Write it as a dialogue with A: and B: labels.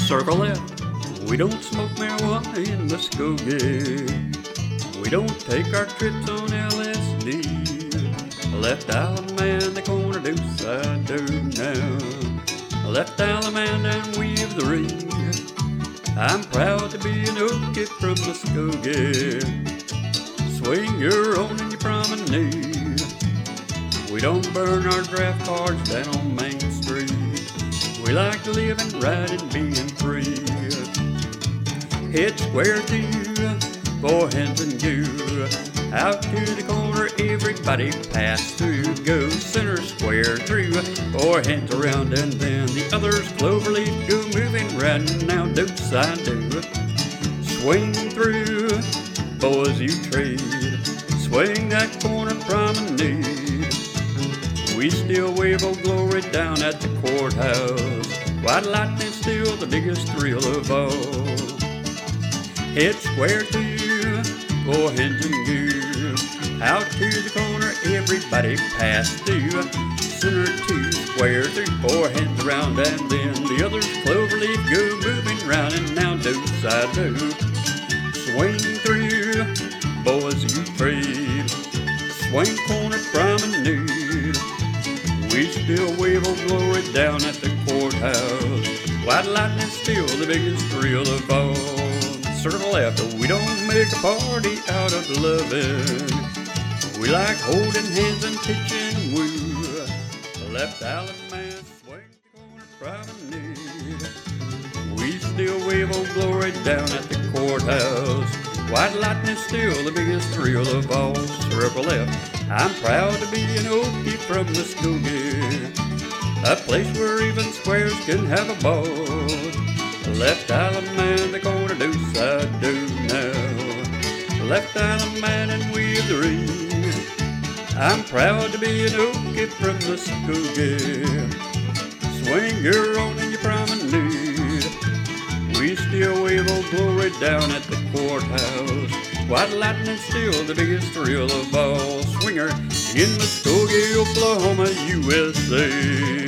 A: Circle left, we don't smoke marijuana in Muskogee. We don't take our trips on LSD. Left Allemande, the corner deuce I do now. Left Allemande and weave the ring. I'm proud to be an old kid from Muskogee. Swing your own and your promenade. We don't burn our draft cards down on Main Street. We like living right and being free. Head square to four hands and go. Out to the corner, everybody pass through. Go center square through, four hands around and then the others cloverleaf go moving right now. Don't side do. Swing through, boys you trade. Swing that corner promenade. We still wave old glory down at the courthouse. White lightning's still the biggest thrill of all. Head square to, four hands and go. Out to the corner, everybody pass through. Center to square through, four hands around and then the others cloverleaf go moving round and now do side do. Swing through, boys you trade. Swing corner promenade. We still wave old glory down at the courthouse. White lightning's still the biggest thrill of all. Circle left, we don't make a party out of loving. We like holding hands and pitching woo. Left Allemande, swing the corner promenade. We still wave old glory down at the courthouse. White lightning's still the biggest thrill of all. Circle left, I'm proud to be an old kid from Muskogee, a place where even squares can have a ball. Left Allemande, the corner deuce I do now. Left Allemande and weave the ring. I'm proud to be an old kid from Muskogee. Swing your own and your promenade. We still wave old glory down at the courthouse. White lightning's still the biggest thrill of all. Swinger in Muskogee, Oklahoma, USA.